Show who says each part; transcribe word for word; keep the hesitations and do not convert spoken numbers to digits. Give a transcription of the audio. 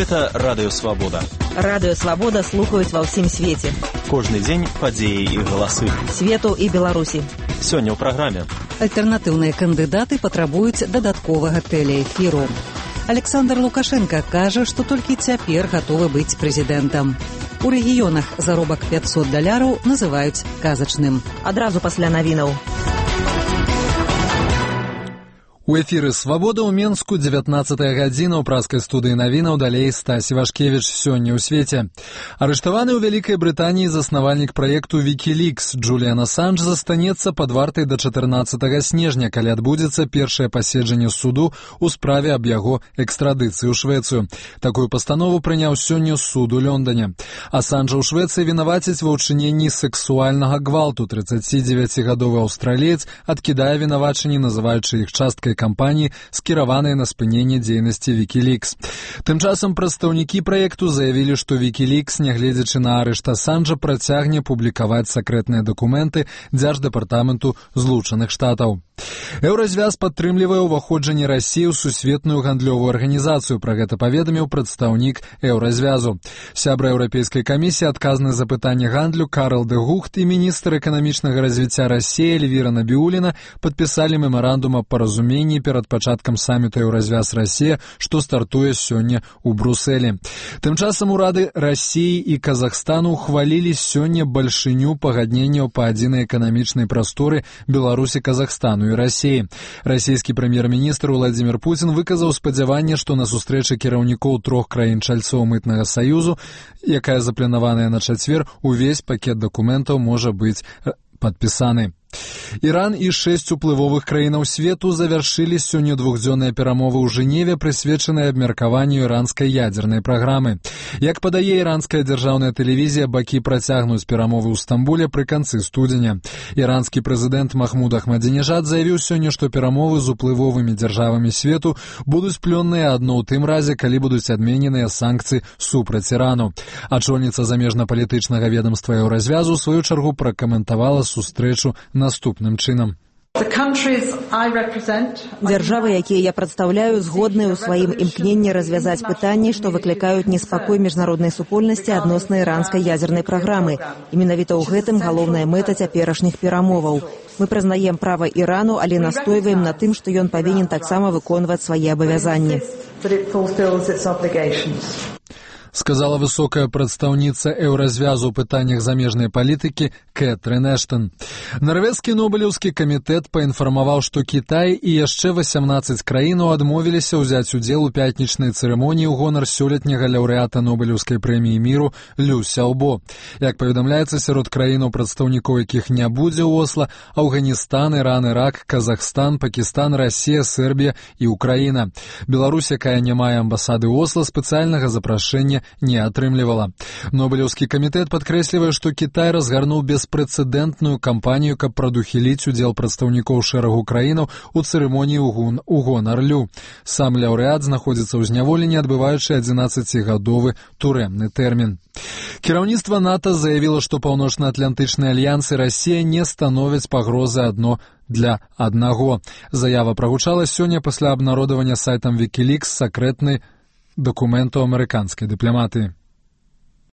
Speaker 1: Гэта Радыё Свабода.
Speaker 2: Радыё Свабода слухаюць ва ўсім свеце.
Speaker 1: Кожны дзень падзеі і галасы.
Speaker 2: Свету і Беларусі.
Speaker 1: Сёння ў праграме.
Speaker 3: Альтэрнатыўныя кандыдаты патрабуюць дадатковага тэлеэфіру. Александр Лукашенко кажа, што толькі цяпер гатовы быць прэзідэнтам. У рэгіёнах заробак пятьсот даляраў называюць казачным.
Speaker 2: Адразу пасля навінаў.
Speaker 4: У эфіры «Свабода» ў Менску, дзевятнаццатая гадзіна, ў праскай студыі навінаў, далей Стась Івашкевіч, сёння ў свеце. Арыштаваны ў Вялікай Брытаніі заснавальнік праекту «Вікілікс» Джуліан Асанж застанецца пад вартай да чатырнаццатага снежня, калі адбудзецца першае паседжанне суду ў справе аб яго экстрадыцыі ў Швецыю. Такую пастанову прыняў сёння суд у Лондоне. Асанжа ў Швецыі вінавацяць ва ўчыненні сексуальнага гвалту. трыццацідзевяцігадовы аўстраліец адкідае вінавачанні, называючы іх часткай кампаніі, скіраванай на спыненне дзейнасці «Вікілікс». Тым часам прадстаўнікі праекту заявілі, што «Вікілікс», нягледзячы на арышт Асанжа, працягне публікаваць сакрэтныя дакументы Дзярждэпартаменту Злучаных Штатаў. Еўразвяз падтрымлівае ўваходжанне Расіі ў сусветную гандлёвую арганізацыю. Пра гэта паведаміў прадстаўнік Еўразвязу. Сябра Еўрапейскай камісіі, адказны за пытанне гандлю Карл де Гухт і міністр эканамічнага развіцця Расіі Эльвіра Набіуліна падпісалі мемарандум аб паразуменні перад пачаткам саміту Еўразвяз-Расія, што стартуе сёння ў Брусэлі. Тым часам урады Расіі і Казахстану ухвалілі сёння бальшыню пагадненняў па адзінай эканамічнай прасторы Беларусі, Казахстану і Расіі. Расійскі прэм'ер-міністр Владзімір Пуцін выказаў спадзяванне, што на сустрэчы кіраўнікоў трох краін-чальцоў мытнага саюзу, якая запланаваная на чацвер, увесь пакет дакументаў можа быць падпісаны. Іран і шэсць уплывовых краінаў свету завяршылі сёння двухдзённыя перамовы ў Жэневе, прысвечаныя абмеркаванню іранскай ядзернай праграмы. Як падае іранская дзяржаўная тэлевізія, бакі працягнуць перамовы ў Стамбуле пры канцы студзеня. Іранскі прэзідэнт Махмуд Ахмадзінежад заявіў сёння, што перамовы з уплывовымі дзяржавамі свету будуць плённыя адно ў тым разе, калі будуць адмененыя санкцыі супраць Ірану. Ачольніца замежна-палітычнага ведамства Еўразвязу ў сваю чаргу пракаментавала сустрэчу наступным чынам.
Speaker 2: Дзяржавы, якія я прадстаўляю, згодныя ў сваім імкненні развязаць пытанні, што выклікаюць неспакой міжнароднай супольнасці адносна іранскай ядзернай праграмы. І менавіта ў гэтым галоўная мэта цяперашніх перамоваў. Мы прызнаем права Ірану, але настойваем на тым, што ён павінен таксама выконваць свае абавязанні.
Speaker 4: Сказала высокая прадстаўніца Еўразвязу ў пытаннях замежнай палітыкі Кэтрын Эштон. Нарвежскі нобелеўскі камітэт паінфармаваў, што Кітай і яшчэ васямнаццаць краінаў адмовіліся ўзяць удзел у пятнічнай цырымоніі ў гонар сёлетняга лаўрэата нобелеўскай прэміі міру Лю Сяобо. Як паведамляецца, сярод краінаў, прадстаўнікоў якіх не будзе ў Осла, Афганістан, Іран, Ірак, Казахстан, Пакістан, Расія, Сербія і Украіна. Беларусь, якая не мае амбасады ў Осла, спецыяльнага запрашэння не атрымлівала. Нобелеўскі камітэт падкрэслівае, што Кітай разгарнуў беспрэцэдэнтную кампанію, каб прадухіліць удзел прадстаўнікоў шэрагу краінаў у цырымоніі ў гонар Лю. Сам лаўрэат знаходзіцца ў зняволенні, адбываючы адзінаццацігадовы турэмны тэрмін. Кіраўніцтва НАТО заявіла, што Паўночна-Атлантычны альянс і Расія не становяць пагрозы адно для аднаго. Заява прагучала сёння пасля абнародавання сайтам «Вікілікс» сакрэтнай дакументу амерыканскай дыпламатыі.